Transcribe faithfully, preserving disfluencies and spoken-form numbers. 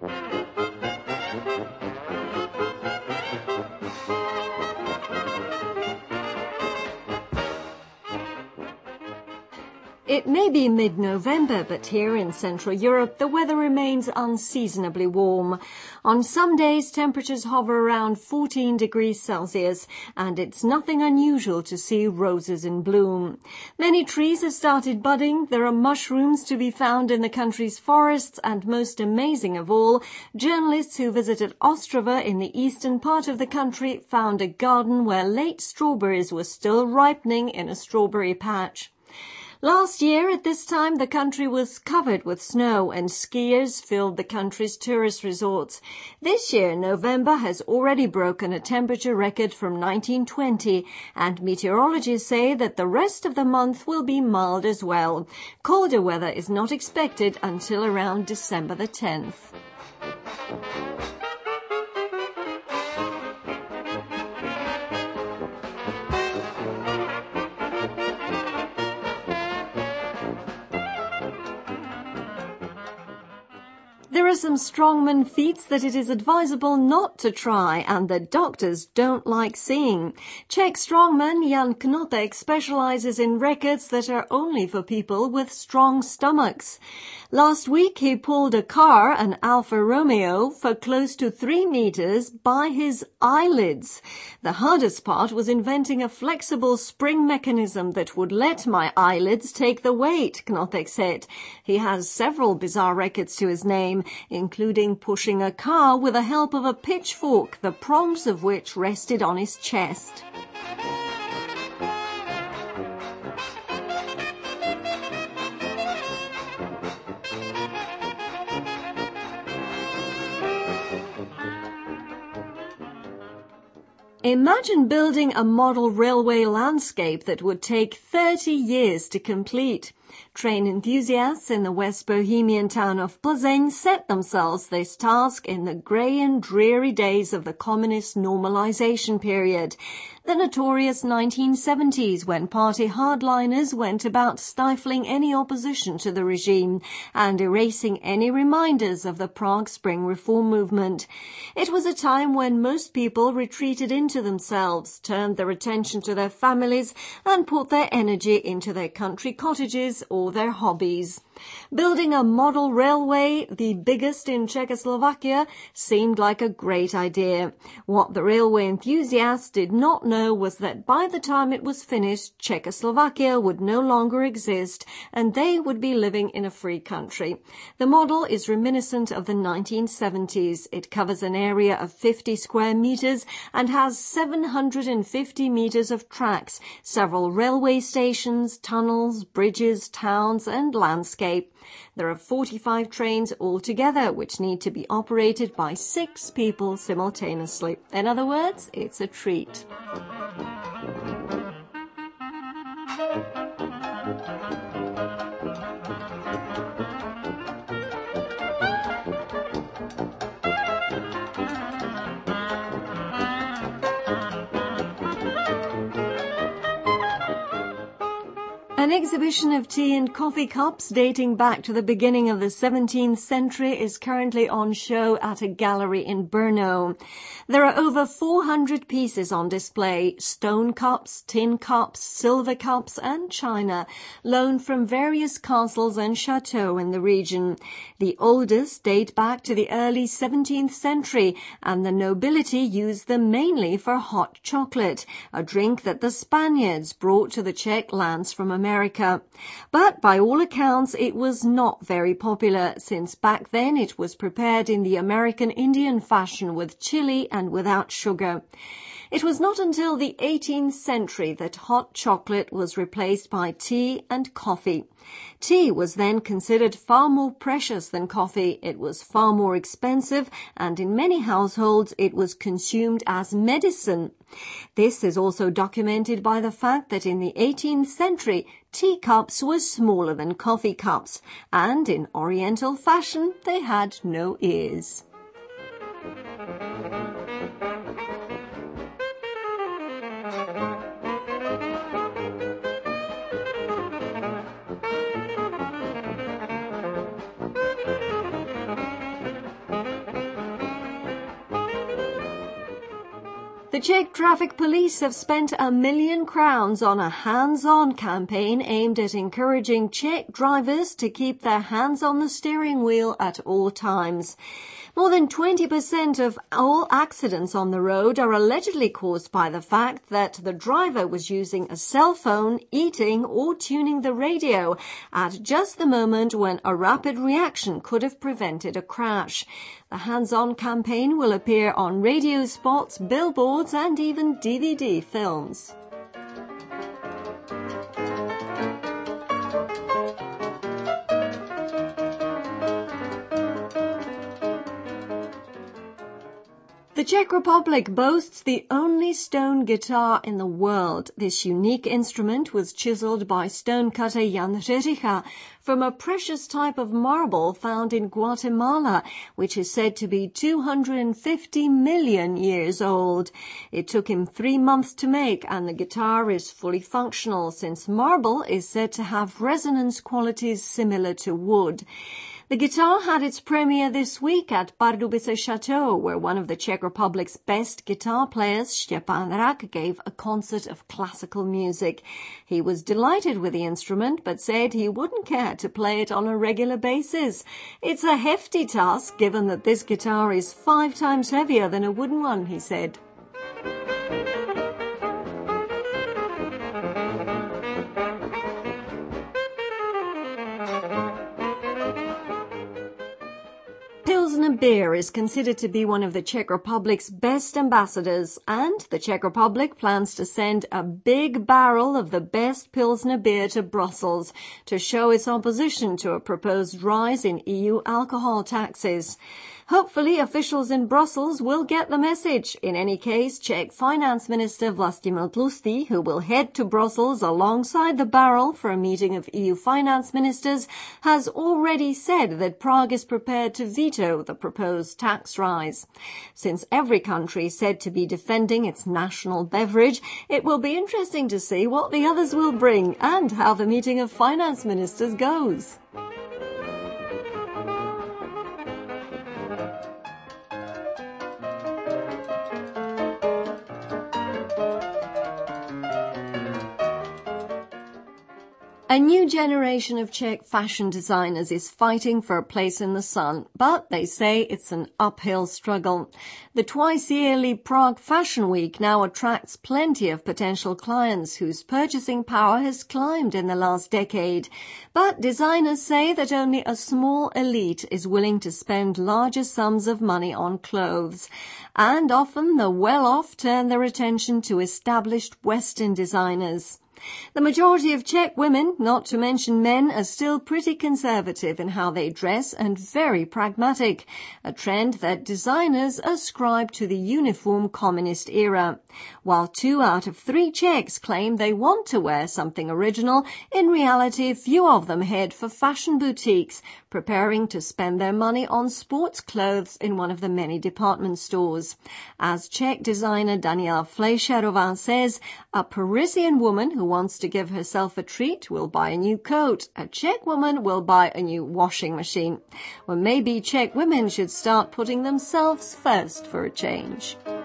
It may be mid-November, but here in Central Europe, the weather remains unseasonably warm. On some days, temperatures hover around fourteen degrees Celsius, and it's nothing unusual to see roses in bloom. Many trees have started budding, there are mushrooms to be found in the country's forests, and most amazing of all, journalists who visited Ostrava in the eastern part of the country found a garden where late strawberries were still ripening in a strawberry patch. Last year, at this time, the country was covered with snow and skiers filled the country's tourist resorts. This year, November has already broken a temperature record from nineteen twenty, and meteorologists say that the rest of the month will be mild as well. Colder weather is not expected until around December the tenth. There are some strongman feats that it is advisable not to try and that doctors don't like seeing. Czech strongman Jan Knotek specializes in records that are only for people with strong stomachs. Last week he pulled a car, an Alfa Romeo, for close to three meters by his eyelids. The hardest part was inventing a flexible spring mechanism that would let my eyelids take the weight, Knotek said. He has several bizarre records to his name, including pushing a car with the help of a pitchfork, the prongs of which rested on his chest. Imagine building a model railway landscape that would take thirty years to complete. Train enthusiasts in the West Bohemian town of Plzeň set themselves this task in the grey and dreary days of the communist normalization period, the notorious nineteen seventies, when party hardliners went about stifling any opposition to the regime and erasing any reminders of the Prague Spring reform movement. It was a time when most people retreated into themselves, turned their attention to their families and put their energy into their country cottages or their hobbies. Building a model railway, the biggest in Czechoslovakia, seemed like a great idea. What the railway enthusiasts did not know was that by the time it was finished, Czechoslovakia would no longer exist and they would be living in a free country. The model is reminiscent of the nineteen seventies. It covers an area of fifty square meters and has seven hundred fifty meters of tracks, several railway stations, tunnels, bridges, towns and landscapes. There are forty-five trains altogether, which need to be operated by six people simultaneously. In other words, it's a treat. An exhibition of tea and coffee cups dating back to the beginning of the seventeenth century is currently on show at a gallery in Brno. There are over four hundred pieces on display, stone cups, tin cups, silver cups and china, loaned from various castles and chateaux in the region. The oldest date back to the early seventeenth century, and the nobility used them mainly for hot chocolate, a drink that the Spaniards brought to the Czech lands from America. America. But by all accounts, it was not very popular, since back then it was prepared in the American Indian fashion with chili and without sugar. It was not until the eighteenth century that hot chocolate was replaced by tea and coffee. Tea was then considered far more precious than coffee. It was far more expensive, and in many households it was consumed as medicine. This is also documented by the fact that in the eighteenth century, teacups were smaller than coffee cups, and in Oriental fashion they had no ears. The Czech traffic police have spent a million crowns on a hands-on campaign aimed at encouraging Czech drivers to keep their hands on the steering wheel at all times. More than twenty percent of all accidents on the road are allegedly caused by the fact that the driver was using a cell phone, eating, or tuning the radio at just the moment when a rapid reaction could have prevented a crash. The hands-on campaign will appear on radio spots, billboards, and even D V D films. The Czech Republic boasts the only stone guitar in the world. This unique instrument was chiseled by stonecutter Jan Řeřicha from a precious type of marble found in Guatemala, which is said to be two hundred fifty million years old. It took him three months to make, and the guitar is fully functional since marble is said to have resonance qualities similar to wood. The guitar had its premiere this week at Pardubice Chateau, where one of the Czech Republic's best guitar players, Štěpán Rak, gave a concert of classical music. He was delighted with the instrument, but said he wouldn't care to play it on a regular basis. It's a hefty task, given that this guitar is five times heavier than a wooden one, he said. Pilsner beer is considered to be one of the Czech Republic's best ambassadors, and the Czech Republic plans to send a big barrel of the best Pilsner beer to Brussels to show its opposition to a proposed rise in E U alcohol taxes. Hopefully, officials in Brussels will get the message. In any case, Czech Finance Minister Vlastimil Tlustý, who will head to Brussels alongside the barrel for a meeting of E U finance ministers, has already said that Prague is prepared to veto the proposed tax rise. Since every country is said to be defending its national beverage, it will be interesting to see what the others will bring and how the meeting of finance ministers goes. A new generation of Czech fashion designers is fighting for a place in the sun, but they say it's an uphill struggle. The twice-yearly Prague Fashion Week now attracts plenty of potential clients whose purchasing power has climbed in the last decade. But designers say that only a small elite is willing to spend larger sums of money on clothes. And often the well-off turn their attention to established Western designers. The majority of Czech women, not to mention men, are still pretty conservative in how they dress and very pragmatic, a trend that designers ascribe to the uniform communist era. While two out of three Czechs claim they want to wear something original, in reality few of them head for fashion boutiques, preparing to spend their money on sports clothes in one of the many department stores. As Czech designer Daniela Fleischerová says, a Parisian woman who wants to give herself a treat will buy a new coat. A Czech woman will buy a new washing machine. Well, maybe Czech women should start putting themselves first for a change.